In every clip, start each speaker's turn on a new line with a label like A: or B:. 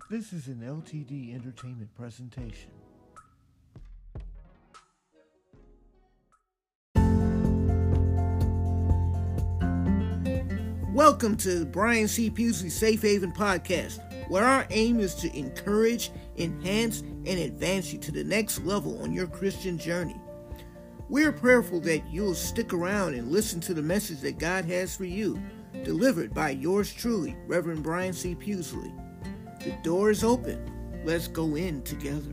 A: This is an LTD Entertainment presentation.
B: Welcome to Brian C. Pusley Safe Haven Podcast, where our aim is to encourage, enhance, and advance you to the next level on your Christian journey. We're prayerful that you'll stick around and listen to the message that God has for you, delivered by yours truly, Reverend Brian C. Pusley. The door is open. Let's go in together.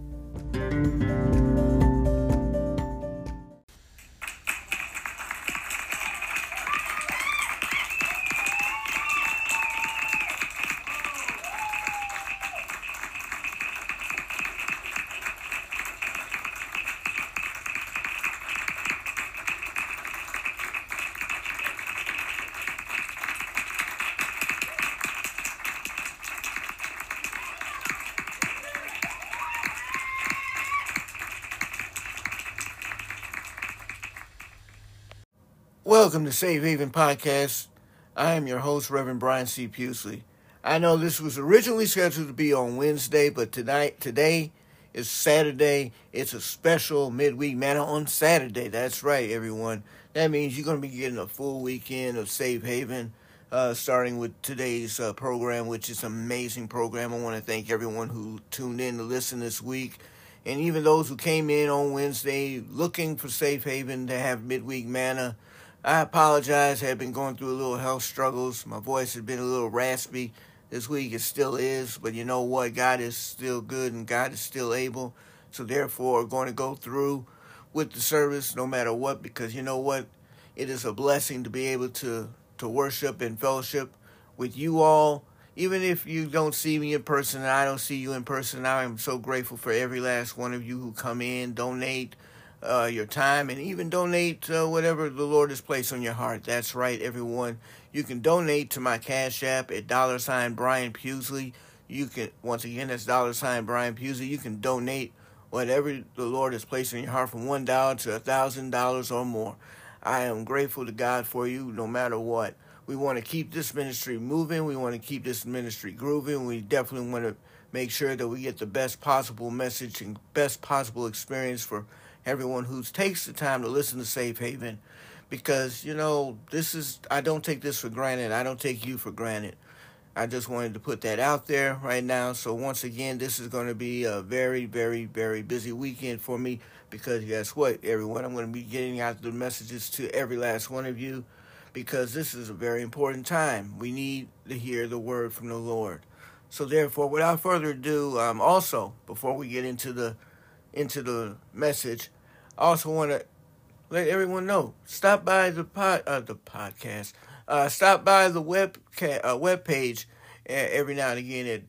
B: Welcome to Safe Haven Podcast. I am your host, Reverend Brian C. Pusley. I know this was originally scheduled to be on Wednesday, but today is Saturday. It's a special midweek manna on Saturday. That's right, everyone. That means you're going to be getting a full weekend of Safe Haven, starting with today's program, which is an amazing program. I want to thank everyone who tuned in to listen this week, and even those who came in on Wednesday looking for Safe Haven to have midweek manna. I apologize. I have been going through a little health struggles. My voice has been a little raspy this week. It still is. But you know what? God is still good and God is still able. So therefore, we're going to go through with the service no matter what, because you know what? It is a blessing to be able to worship and fellowship with you all. Even if you don't see me in person and I don't see you in person, I am so grateful for every last one of you who come in, donate your time, and even donate whatever the Lord has placed on your heart. That's right, everyone. You can donate to my Cash App at $Brian Pusley. You can, once again, that's $Brian Pusley. You can donate whatever the Lord has placed on your heart, from $1 to $1,000 or more. I am grateful to God for you no matter what. We want to keep this ministry moving. We want to keep this ministry grooving. We definitely want to make sure that we get the best possible message and best possible experience for everyone who takes the time to listen to Safe Haven, because, you know, I don't take this for granted. I don't take you for granted. I just wanted to put that out there right now. So once again, this is going to be a very, very, very busy weekend for me, because guess what, everyone? I'm going to be getting out the messages to every last one of you, because this is a very important time. We need to hear the word from the Lord. So therefore, without further ado, also, before we get into the message, I also want to let everyone know, stop by the podcast. Stop by the web page every now and again at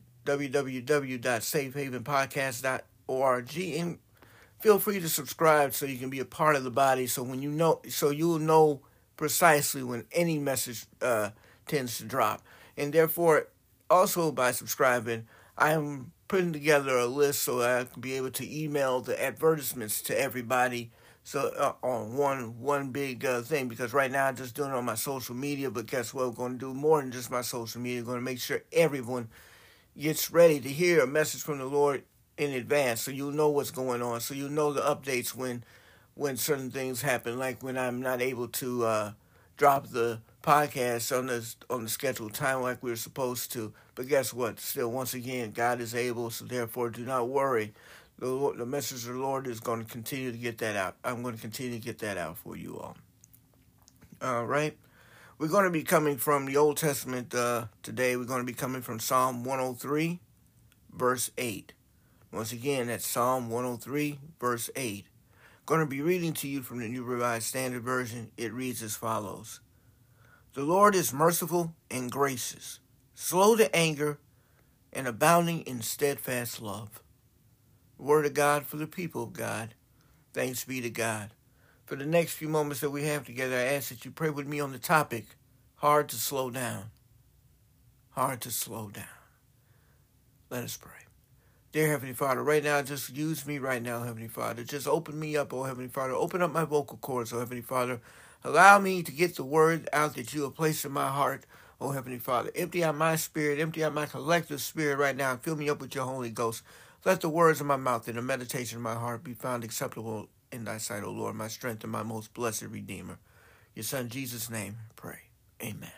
B: www.safehavenpodcast.org, and feel free to subscribe so you can be a part of the body. So you'll know precisely when any message tends to drop, and therefore, also by subscribing, I am putting together a list so I can be able to email the advertisements to everybody. So on one big thing, because right now I'm just doing it on my social media. But guess what? We're going to do more than just my social media. We're going to make sure everyone gets ready to hear a message from the Lord in advance, so you'll know what's going on. So you'll know the updates when certain things happen, like when I'm not able to drop the podcast on the scheduled time like we were supposed to. But guess what? Still, once again, God is able, so therefore do not worry. The message of the Lord is going to continue to get that out. I'm going to continue to get that out for you all. All right. We're going to be coming from the Old Testament today. We're going to be coming from Psalm 103, verse 8. Once again, that's Psalm 103, verse 8. Going to be reading to you from the New Revised Standard Version. It reads as follows. The Lord is merciful and gracious, slow to anger, and abounding in steadfast love. Word of God for the people of God. Thanks be to God. For the next few moments that we have together, I ask that you pray with me on the topic, hard to slow down. Hard to slow down. Let us pray. Dear Heavenly Father, right now, just use me right now, Heavenly Father. Just open me up, oh Heavenly Father. Open up my vocal cords, oh Heavenly Father. Allow me to get the word out that you have placed in my heart Oh, Heavenly Father, empty out my spirit, empty out my collective spirit right now, and fill me up with your Holy Ghost. Let the words of my mouth and the meditation of my heart be found acceptable in thy sight, O Lord, my strength and my most blessed Redeemer. Your Son, Jesus' name, pray. Amen.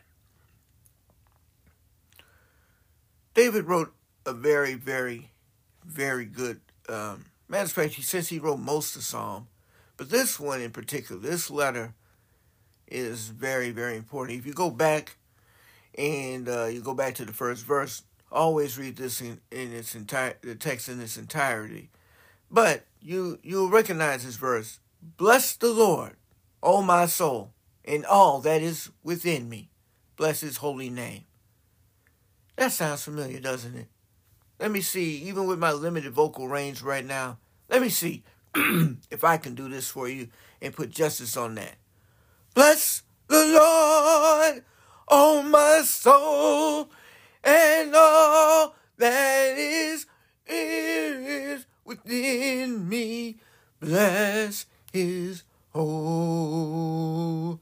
B: David wrote a very, very, very good, matter of fact, he says he wrote most of the Psalm, but this one in particular, this letter is very, very important. If you go back and you go back to the first verse, always read this in its the text in its entirety. But you'll recognize this verse. Bless the Lord, O my soul, and all that is within me. Bless his holy name. That sounds familiar, doesn't it? Let me see, even with my limited vocal range right now, let me see if I can do this for you and put justice on that. Bless the Lord, O my soul, and all that is within me. Bless his holy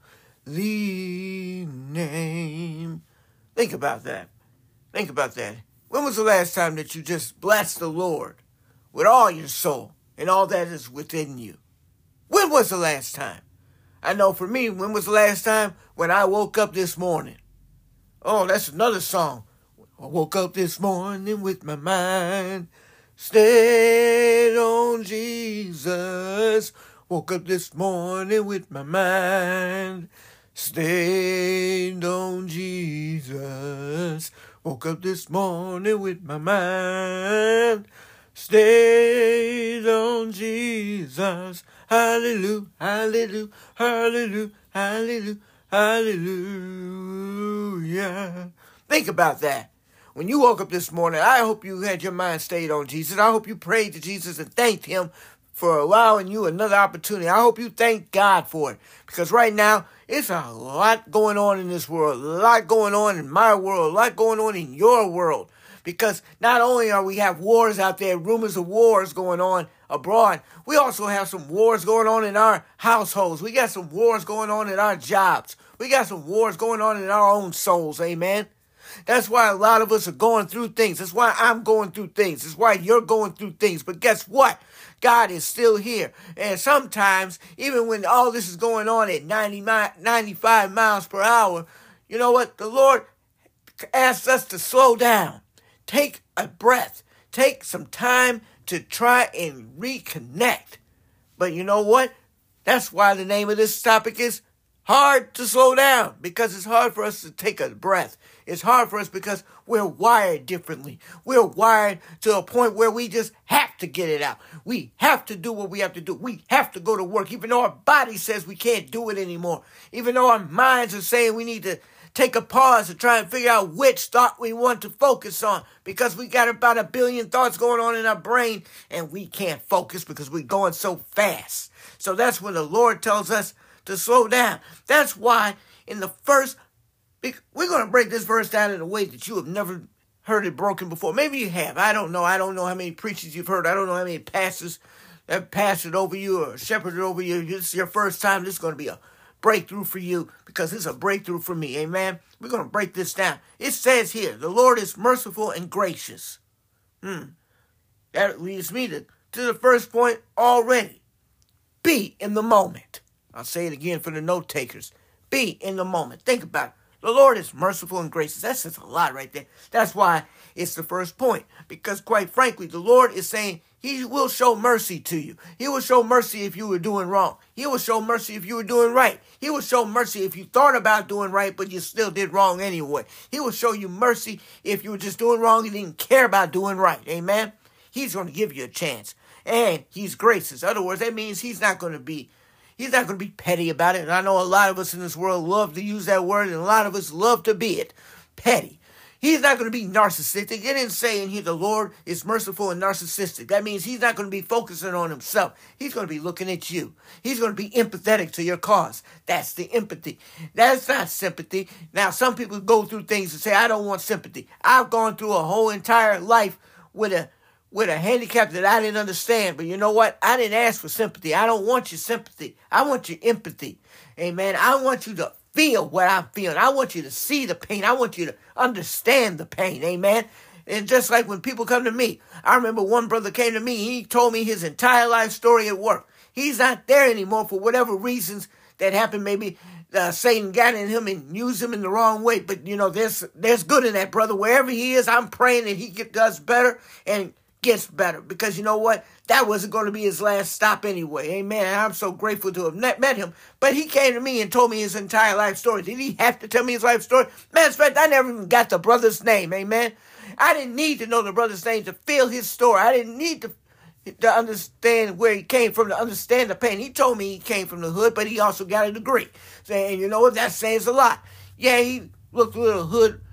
B: name. Think about that. Think about that. When was the last time that you just blessed the Lord with all your soul and all that is within you? When was the last time? I know for me, when was the last time? When I woke up this morning. Oh, that's another song. I woke up this morning with my mind stayed on Jesus. Woke up this morning with my mind stayed on Jesus. Woke up this morning with my mind stayed on Jesus. Hallelujah, hallelujah, hallelujah, hallelujah, hallelujah. Think about that. When you woke up this morning, I hope you had your mind stayed on Jesus. I hope you prayed to Jesus and thanked him for allowing you another opportunity. I hope you thank God for it. Because right now, it's a lot going on in this world. A lot going on in my world. A lot going on in your world. Because not only are we have wars out there, rumors of wars going on abroad, we also have some wars going on in our households. We got some wars going on in our jobs. We got some wars going on in our own souls. Amen. That's why a lot of us are going through things. That's why I'm going through things. That's why you're going through things. But guess what? God is still here. And sometimes, even when all this is going on at 95 miles per hour, you know what? The Lord asks us to slow down. Take a breath. Take some time to try and reconnect. But you know what? That's why the name of this topic is hard to slow down, because it's hard for us to take a breath. It's hard for us because we're wired differently. We're wired to a point where we just have to get it out. We have to do what we have to do. We have to go to work, even though our body says we can't do it anymore. Even though our minds are saying we need to take a pause to try and figure out which thought we want to focus on, because we got about 1 billion thoughts going on in our brain and we can't focus because we're going so fast. So that's when the Lord tells us to slow down. That's why in the first, we're going to break this verse down in a way that you have never heard it broken before. Maybe you have. I don't know. I don't know how many preachers you've heard. I don't know how many pastors have pastored over you or shepherded over you. This is your first time. This is going to be a breakthrough for you, because it's a breakthrough for me. Amen. We're going to break this down. It says here, the Lord is merciful and gracious. That leads me to the first point already. Be in the moment. I'll say it again for the note takers. Be in the moment. Think about it. The Lord is merciful and gracious. That says a lot right there. That's why it's the first point. Because quite frankly, the Lord is saying he will show mercy to you. He will show mercy if you were doing wrong. He will show mercy if you were doing right. He will show mercy if you thought about doing right, but you still did wrong anyway. He will show you mercy if you were just doing wrong and didn't care about doing right. Amen? He's going to give you a chance. And he's gracious. In other words, that means he's not going to be petty about it. And I know a lot of us in this world love to use that word, and a lot of us love to be it. Petty. He's not going to be narcissistic. It didn't say in here the Lord is merciful and narcissistic. That means he's not going to be focusing on himself. He's going to be looking at you. He's going to be empathetic to your cause. That's the empathy. That's not sympathy. Now, some people go through things and say, I don't want sympathy. I've gone through a whole entire life with a handicap that I didn't understand. But you know what? I didn't ask for sympathy. I don't want your sympathy. I want your empathy. Amen. I want you to feel what I'm feeling. I want you to see the pain. I want you to understand the pain. Amen. And just like when people come to me, I remember one brother came to me. He told me his entire life story at work. He's not there anymore for whatever reasons that happened. Maybe Satan got in him and used him in the wrong way. But, there's good in that brother. Wherever he is, I'm praying that he does better and gets better. Because you know what? That wasn't going to be his last stop anyway. Amen. And I'm so grateful to have met him. But he came to me and told me his entire life story. Did he have to tell me his life story? Matter of fact, I never even got the brother's name. Amen. I didn't need to know the brother's name to feel his story. I didn't need to understand where he came from, to understand the pain. He told me he came from the hood, but he also got a degree. Saying, you know what, that says a lot. Yeah, he looked a little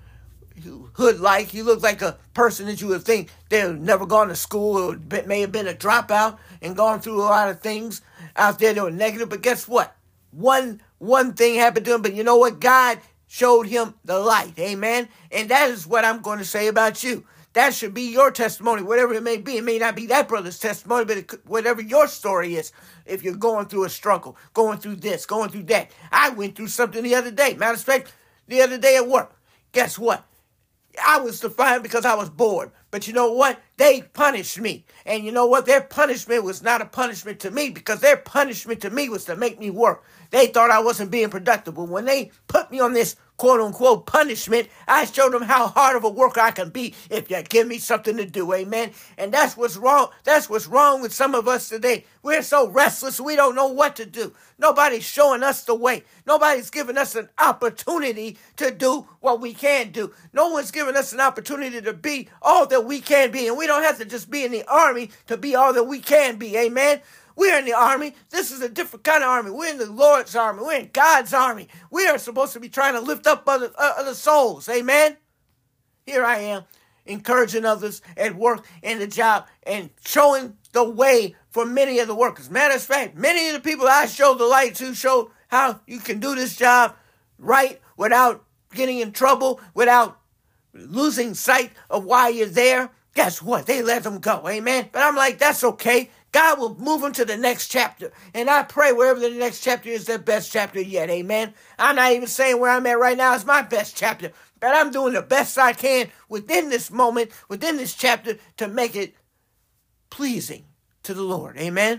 B: hood-like. He looked like a person that you would think they've never gone to school or may have been a dropout and gone through a lot of things out there that were negative. But guess what? One thing happened to him, but you know what? God showed him the light. Amen. And that is what I'm going to say about you. That should be your testimony, whatever it may be. It may not be that brother's testimony, but whatever your story is. If you're going through a struggle, going through this, going through that. I went through something the other day. Matter of fact, the other day at work. Guess what? I was defiant because I was bored. But you know what? They punished me. And you know what? Their punishment was not a punishment to me, because their punishment to me was to make me work. They thought I wasn't being productive. But when they put me on this quote-unquote punishment, I showed them how hard of a worker I can be if you give me something to do. Amen. And that's what's wrong. That's what's wrong with some of us today. We're so restless, we don't know what to do. Nobody's showing us the way. Nobody's giving us an opportunity to do what we can do. No one's giving us an opportunity to be all that we can be. And we don't have to just be in the army to be all that we can be. Amen. We're in the army. This is a different kind of army. We're in the Lord's army. We're in God's army. We are supposed to be trying to lift up other souls. Amen. Here I am, encouraging others at work and the job and showing the way for many of the workers. Matter of fact, many of the people I showed the light to, show how you can do this job right without getting in trouble, without losing sight of why you're there. Guess what? They let them go. Amen. But I'm like, that's okay. God will move them to the next chapter. And I pray wherever the next chapter is, their best chapter yet. Amen. I'm not even saying where I'm at right now is my best chapter. But I'm doing the best I can within this moment, within this chapter, to make it pleasing to the Lord. Amen.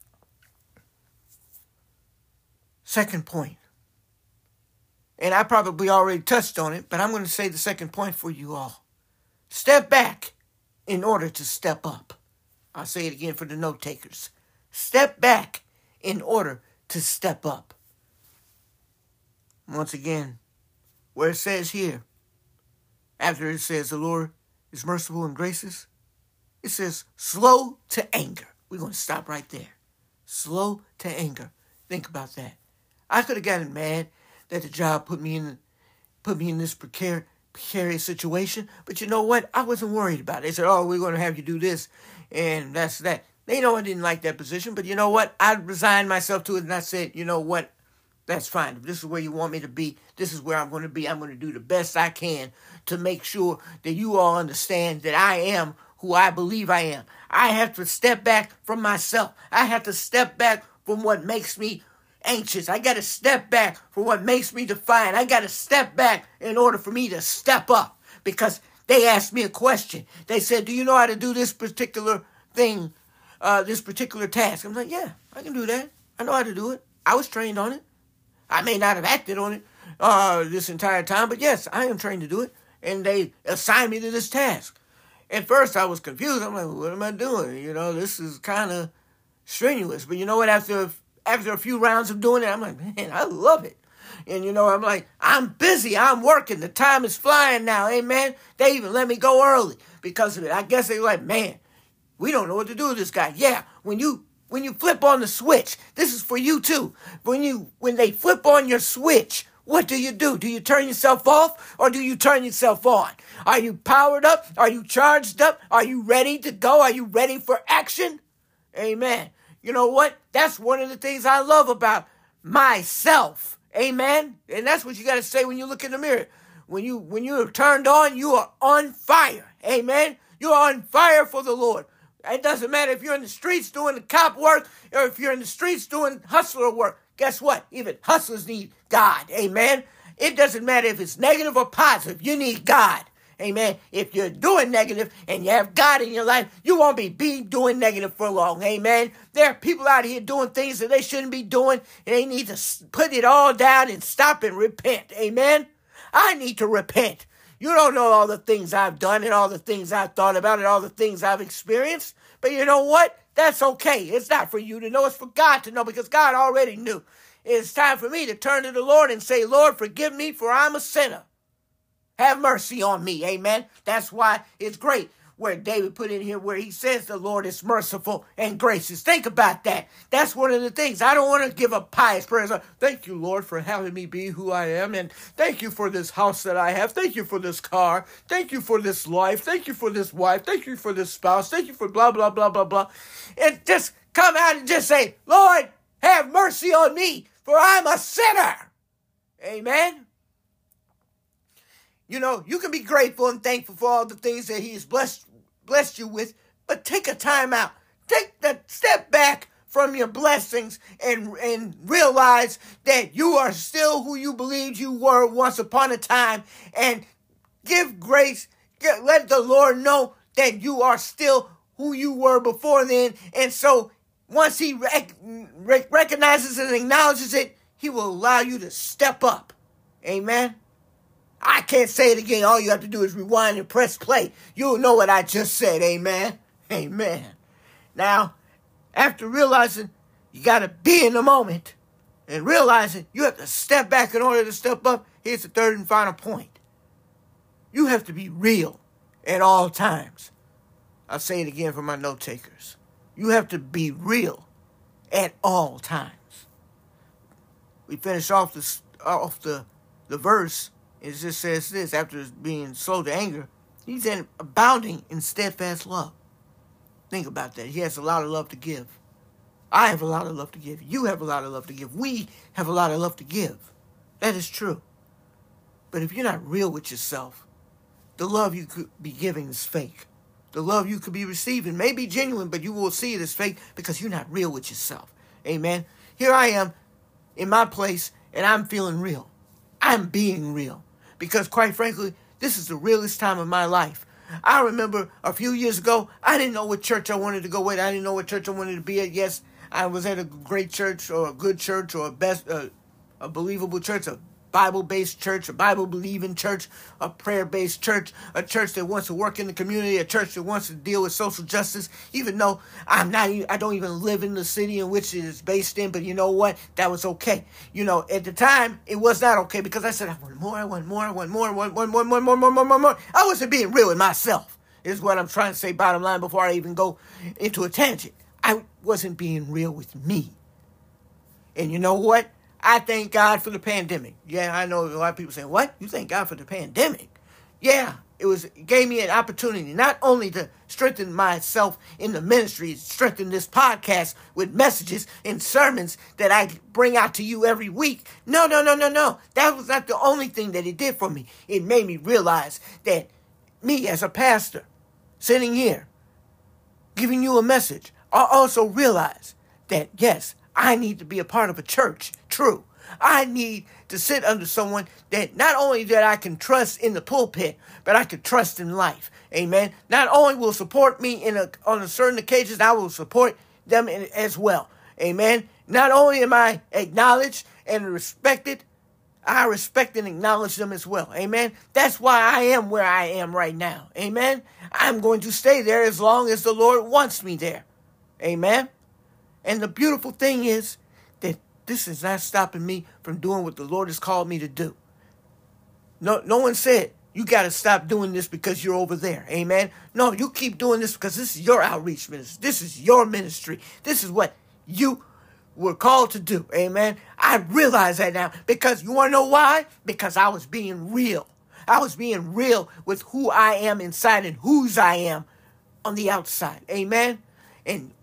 B: Second point. And I probably already touched on it, but I'm going to say the second point for you all. Step back in order to step up. I'll say it again for the note takers. Step back in order to step up. Once again, where it says here, after it says the Lord is merciful and gracious, it says slow to anger. We're going to stop right there. Slow to anger. Think about that. I could have gotten mad that the job put me in this precarious situation, but you know what? I wasn't worried about it. They said, "Oh, we're going to have you do this." And that's that. They know I didn't like that position, but you know what? I resigned myself to it, and I said, you know what? That's fine. If this is where you want me to be, this is where I'm going to be. I'm going to do the best I can to make sure that you all understand that I am who I believe I am. I have to step back from myself. I have to step back from what makes me anxious. I got to step back from what makes me defiant. I got to step back in order for me to step up, because they asked me a question. They said, "Do you know how to do this particular thing, this particular task?" I'm like, "Yeah, I can do that. I know how to do it. I was trained on it. I may not have acted on it this entire time, but yes, I am trained to do it." And they assigned me to this task. At first, I was confused. I'm like, "What am I doing? This is kind of strenuous." But you know what? After a few rounds of doing it, I'm like, "Man, I love it." And I'm like, I'm busy. I'm working. The time is flying now. Amen. They even let me go early because of it. I guess they were like, "Man, we don't know what to do with this guy." Yeah, when you flip on the switch, this is for you too. When they flip on your switch, what do? Do you turn yourself off or do you turn yourself on? Are you powered up? Are you charged up? Are you ready to go? Are you ready for action? Amen. You know what? That's one of the things I love about myself. Amen. And that's what you got to say when you look in the mirror. When you're turned on, you are on fire. Amen. You're on fire for the Lord. It doesn't matter if you're in the streets doing the cop work or if you're in the streets doing hustler work. Guess what? Even hustlers need God. Amen. It doesn't matter if it's negative or positive. You need God. Amen. If you're doing negative and you have God in your life, you won't be doing negative for long. Amen. There are people out here doing things that they shouldn't be doing, and they need to put it all down and stop and repent. Amen. I need to repent. You don't know all the things I've done and all the things I've thought about and all the things I've experienced. But you know what? That's okay. It's not for you to know. It's for God to know, because God already knew. It's time for me to turn to the Lord and say, Lord, forgive me, for I'm a sinner. Have mercy on me. Amen. That's why it's great where David put in here where he says the Lord is merciful and gracious. Think about that. That's one of the things. I don't want to give a pious prayer. Thank you, Lord, for having me be who I am. And thank you for this house that I have. Thank you for this car. Thank you for this life. Thank you for this wife. Thank you for this spouse. Thank you for blah, blah, blah, blah, blah. And just come out and just say, Lord, have mercy on me, for I'm a sinner. Amen. You know, you can be grateful and thankful for all the things that he has blessed you with, but take a time out. Take the step back from your blessings and realize that you are still who you believed you were once upon a time, and give grace. Let the Lord know that you are still who you were before then. And so once he recognizes and acknowledges it, he will allow you to step up. Amen. I can't say it again. All you have to do is rewind and press play. You'll know what I just said. Amen. Amen. Now, after realizing you got to be in the moment and realizing you have to step back in order to step up, here's the third and final point. You have to be real at all times. I'll say it again for my note takers. You have to be real at all times. We finish off the verse. It just says this: after being slow to anger, he's abounding in steadfast love. Think about that. He has a lot of love to give. I have a lot of love to give. You have a lot of love to give. We have a lot of love to give. That is true. But if you're not real with yourself, the love you could be giving is fake. The love you could be receiving may be genuine, but you will see it as fake because you're not real with yourself. Amen. Here I am in my place, and I'm feeling real. I'm being real. Because quite frankly, this is the realest time of my life. I remember a few years ago, I didn't know what church I wanted to go with. I didn't know what church I wanted to be at. Yes, I was at a great church or a good church or a believable church, a Bible-based church, a Bible-believing church, a prayer-based church, a church that wants to work in the community, a church that wants to deal with social justice, even though I don't even live in the city in which it is based in. But you know what? That was okay. You know, at the time, it was not okay because I said, I want more. I wasn't being real with myself, is what I'm trying to say, bottom line, before I even go into a tangent. I wasn't being real with me. And you know what? I thank God for the pandemic. Yeah, I know a lot of people saying, what? You thank God for the pandemic? Yeah, it gave me an opportunity not only to strengthen myself in the ministry, strengthen this podcast with messages and sermons that I bring out to you every week. No. That was not the only thing that it did for me. It made me realize that me as a pastor, sitting here, giving you a message, I also realize that, yes, I need to be a part of a church. True. I need to sit under someone that not only that I can trust in the pulpit, but I can trust in life. Amen. Not only will support me on a certain occasions, I will support them as well. Amen. Not only am I acknowledged and respected, I respect and acknowledge them as well. Amen. That's why I am where I am right now. Amen. I'm going to stay there as long as the Lord wants me there. Amen. And the beautiful thing is that this is not stopping me from doing what the Lord has called me to do. No one said, you got to stop doing this because you're over there. Amen. No, you keep doing this because this is your outreach ministry. This is your ministry. This is what you were called to do. Amen. I realize that now because you want to know why? Because I was being real. I was being real with who I am inside and whose I am on the outside. Amen. And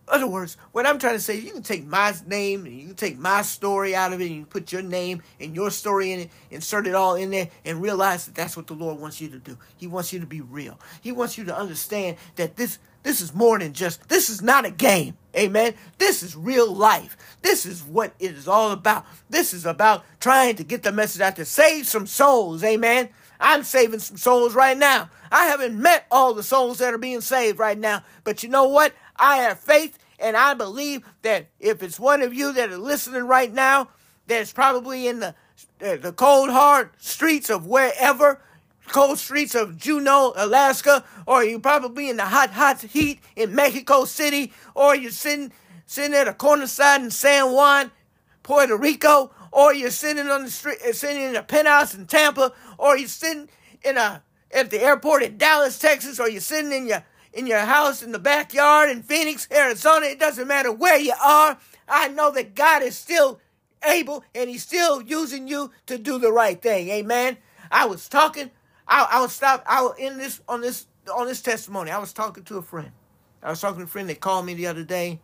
B: other words, what I'm trying to say, you can take my name and you can take my story out of it and you can put your name and your story in it, insert it all in there and realize that that's what the Lord wants you to do. He wants you to be real. He wants you to understand that this is more than just, this is not a game. Amen. This is real life. This is what it is all about. This is about trying to get the message out there. Save some souls. Amen. I'm saving some souls right now. I haven't met all the souls that are being saved right now. But you know what? I have faith and I believe that if it's one of you that are listening right now, that's probably in the cold, hard streets of wherever, cold streets of Juneau, Alaska, or you're probably in the hot heat in Mexico City, or you're sitting at a corner side in San Juan, Puerto Rico, or you're sitting on the street, sitting in a penthouse in Tampa, or you're sitting at the airport in Dallas, Texas, or you're sitting in your house in the backyard in Phoenix, Arizona. It doesn't matter where you are. I know that God is still able and he's still using you to do the right thing. Amen. On this testimony, I was talking to a friend. I was talking to a friend that called me the other day,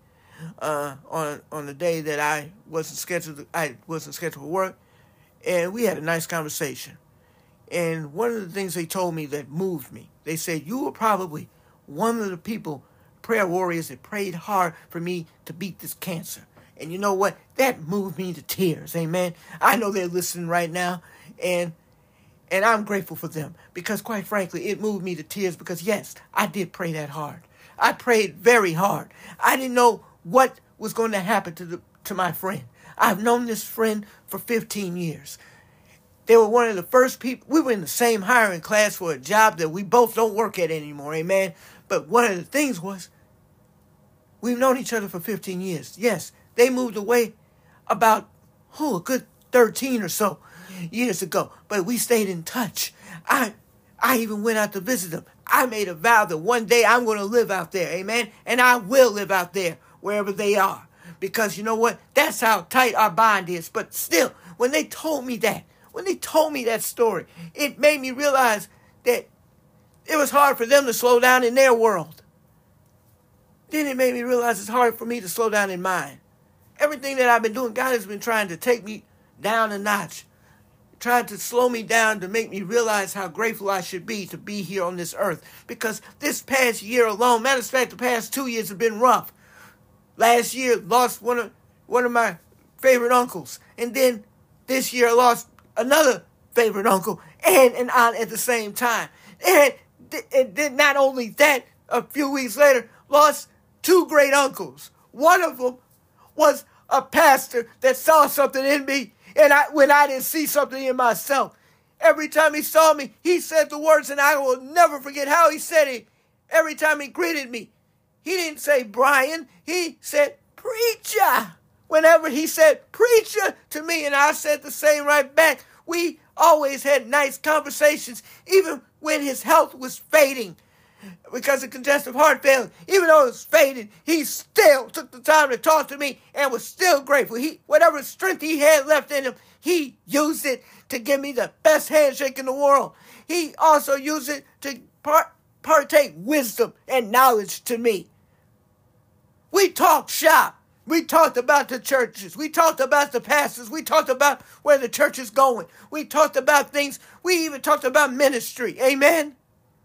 B: on the day that I wasn't scheduled for work, and we had a nice conversation. And one of the things they told me that moved me, they said, you were probably one of the people, prayer warriors, that prayed hard for me to beat this cancer. And you know what? That moved me to tears. Amen. I know they're listening right now, and I'm grateful for them, because quite frankly, it moved me to tears because, yes, I did pray that hard. I prayed very hard. I didn't know what was going to happen to my friend. I've known this friend for 15 years. They were one of the first people. We were in the same hiring class for a job that we both don't work at anymore, amen? But one of the things was, we've known each other for 15 years. Yes, they moved away about, a good 13 or so years ago. But we stayed in touch. I even went out to visit them. I made a vow that one day I'm going to live out there, amen? And I will live out there, wherever they are. Because you know what? That's how tight our bond is. But still, when they told me that story, it made me realize that it was hard for them to slow down in their world. Then it made me realize it's hard for me to slow down in mine. Everything that I've been doing, God has been trying to take me down a notch, tried to slow me down to make me realize how grateful I should be to be here on this earth. Because this past year alone, matter of fact, the past 2 years have been rough. Last year, lost one of my favorite uncles. And then this year, I lost another favorite uncle and an aunt at the same time. And then not only that, a few weeks later, lost 2 great uncles. One of them was a pastor that saw something in me, and when I didn't see something in myself. Every time he saw me, he said the words, and I will never forget how he said it. Every time he greeted me, he didn't say Brian, he said preacher. Whenever he said preacher to me, and I said the same right back, we always had nice conversations, even when his health was fading because of congestive heart failure. Even though it was fading, he still took the time to talk to me and was still grateful. Whatever strength he had left in him, he used it to give me the best handshake in the world. He also used it to partake wisdom and knowledge to me. We talked shop. We talked about the churches. We talked about the pastors. We talked about where the church is going. We talked about things. We even talked about ministry. Amen?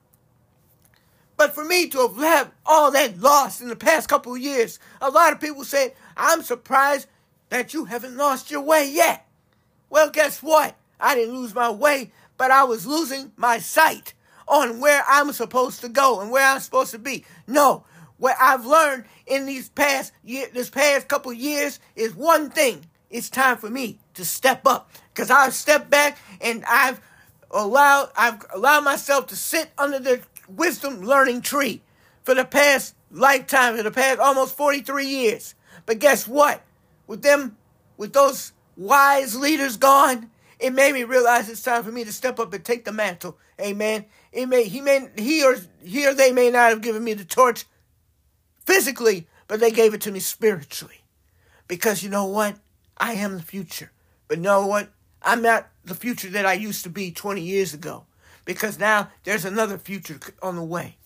B: But for me to have had all that lost in the past couple of years, a lot of people say, I'm surprised that you haven't lost your way yet. Well, guess what? I didn't lose my way, but I was losing my sight on where I'm supposed to go and where I'm supposed to be. No, what I've learned in this past couple of years is one thing. It's time for me to step up, because I've stepped back and I've allowed myself to sit under the wisdom learning tree for the past lifetime, for the past almost 43 years. But guess what? With those wise leaders gone, it made me realize it's time for me to step up and take the mantle. Amen. He or they may not have given me the torch physically, but they gave it to me spiritually. Because you know what? I am the future. But you know what? I'm not the future that I used to be 20 years ago. Because now there's another future on the way.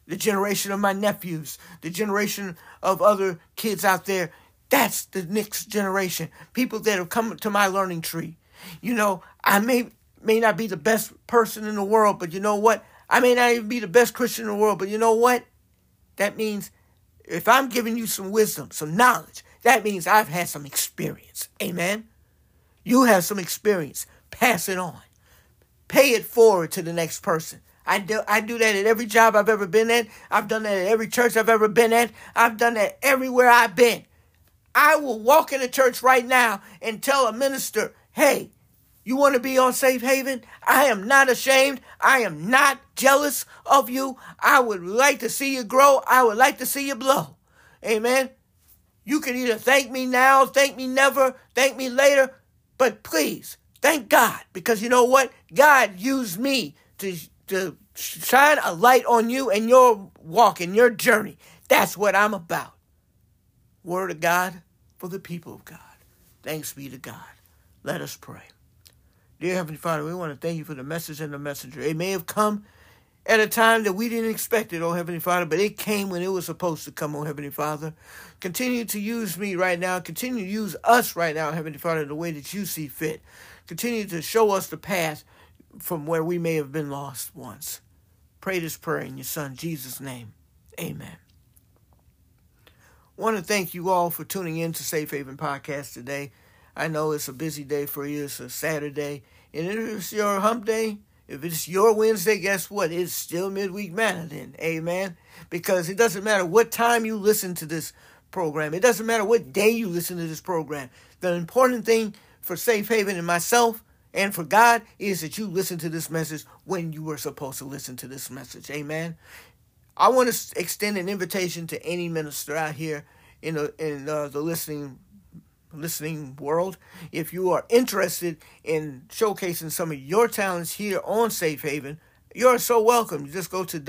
B: the generation of my nephews, the generation of other kids out there. That's the next generation. People that have come to my learning tree. You know, I may not be the best person in the world, but you know what? I may not even be the best Christian in the world, but you know what? That means if I'm giving you some wisdom, some knowledge, that means I've had some experience. Amen? You have some experience. Pass it on. Pay it forward to the next person. I do that at every job I've ever been at. I've done that at every church I've ever been at. I've done that everywhere I've been. I will walk in a church right now and tell a minister, hey, you want to be on Safe Haven? I am not ashamed. I am not jealous of you. I would like to see you grow. I would like to see you blow. Amen. You can either thank me now, thank me never, thank me later, but please, thank God, because you know what? God used me to shine a light on you and your walk and your journey. That's what I'm about. Word of God for the people of God. Thanks be to God. Let us pray. Dear Heavenly Father, we want to thank you for the message and the messenger. It may have come at a time that we didn't expect it, oh Heavenly Father, but it came when it was supposed to come, oh Heavenly Father. Continue to use me right now. Continue to use us right now, Heavenly Father, the way that you see fit. Continue to show us the path from where we may have been lost once. Pray this prayer in your Son, Jesus' name. Amen. I want to thank you all for tuning in to Safe Haven Podcast today. I know it's a busy day for you. It's a Saturday. And if it's your hump day, if it's your Wednesday, guess what? It's still midweek manna then. Amen. Because it doesn't matter what time you listen to this program. It doesn't matter what day you listen to this program. The important thing for Safe Haven and myself and for God is that you listen to this message when you were supposed to listen to this message. Amen. I want to extend an invitation to any minister out here in the listening world. If you are interested in showcasing some of your talents here on Safe Haven, you're so welcome. You just go to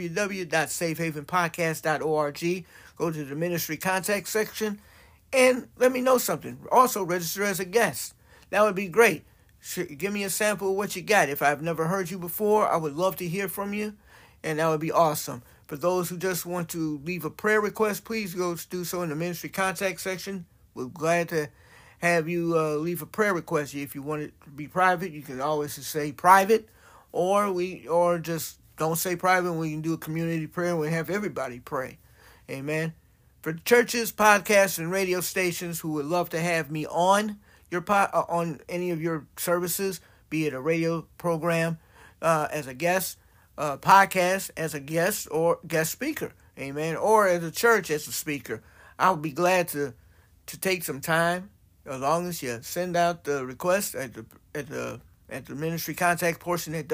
B: www.safehavenpodcast.org, go to the ministry contact section, and let me know something. Also register as a guest. That would be great. Give me a sample of what you got. If I've never heard you before, I would love to hear from you, and that would be awesome. For those who just want to leave a prayer request, please go do so in the ministry contact section. We're glad to have you leave a prayer request. If you want it to be private, you can always just say private, or just don't say private. We can do a community prayer and we have everybody pray. Amen. For churches, podcasts, and radio stations who would love to have me on on any of your services, be it a radio program as a guest, podcast as a guest or guest speaker, amen, or as a church as a speaker, I would be glad to take some time, as long as you send out the request at the ministry contact portion at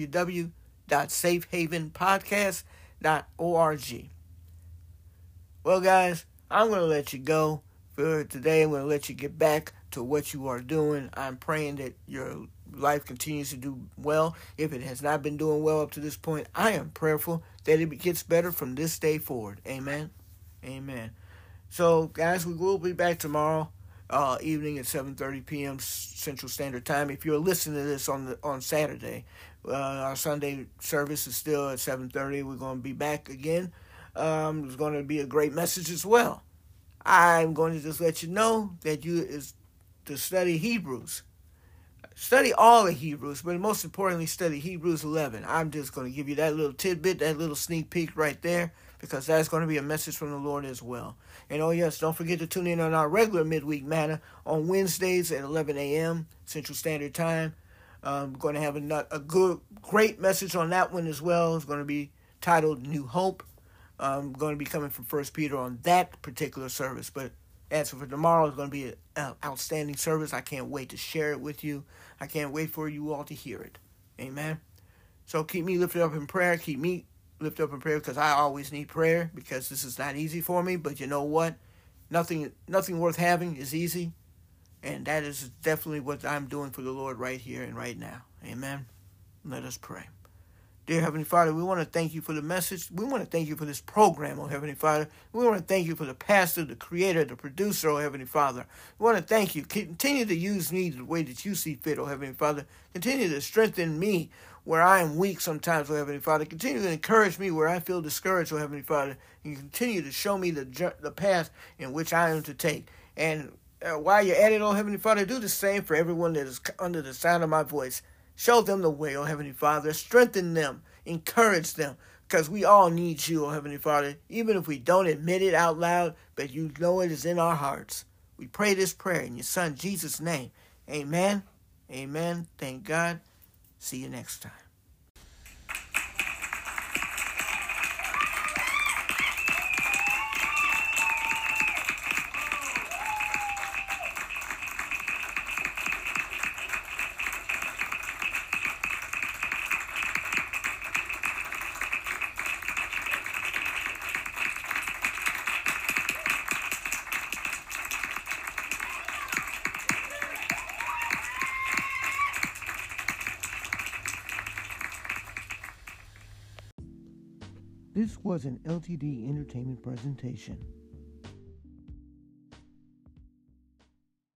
B: www.safehavenpodcast.org. Well, guys, I'm going to let you go for today. I'm going to let you get back to what you are doing. I'm praying that your life continues to do well. If it has not been doing well up to this point, I am prayerful that it gets better from this day forward. Amen. Amen. So, guys, we will be back tomorrow evening at 7:30 p.m. Central Standard Time. If you're listening to this on Saturday, our Sunday service is still at 7:30. We're going to be back again. It's going to be a great message as well. I'm going to just let you know that you is to study Hebrews. Study all of Hebrews, but most importantly, study Hebrews 11. I'm just going to give you that little tidbit, that little sneak peek right there, because that's going to be a message from the Lord as well. And oh yes, don't forget to tune in on our regular midweek manna on Wednesdays at 11 a.m. Central Standard Time. We're going to have a great message on that one as well. It's going to be titled New Hope. I'm going to be coming from 1 Peter on that particular service, but as for tomorrow, it's going to be an outstanding service. I can't wait to share it with you. I can't wait for you all to hear it. Amen. So keep me lifted up in prayer. Keep me lifted up in prayer, because I always need prayer, because this is not easy for me. But you know what? Nothing worth having is easy. And that is definitely what I'm doing for the Lord right here and right now. Amen. Let us pray. Dear Heavenly Father, we want to thank you for the message. We want to thank you for this program, oh Heavenly Father. We want to thank you for the pastor, the creator, the producer, oh Heavenly Father. We want to thank you. Continue to use me the way that you see fit, oh Heavenly Father. Continue to strengthen me where I am weak sometimes, oh Heavenly Father. Continue to encourage me where I feel discouraged, oh Heavenly Father. And continue to show me the path in which I am to take. And while you're at it, oh Heavenly Father, do the same for everyone that is under the sound of my voice. Show them the way, oh Heavenly Father. Strengthen them. Encourage them. Because we all need you, oh Heavenly Father. Even if we don't admit it out loud, but you know it is in our hearts. We pray this prayer in your Son, Jesus' name. Amen. Amen. Thank God. See you next time.
A: This was an LTD Entertainment presentation.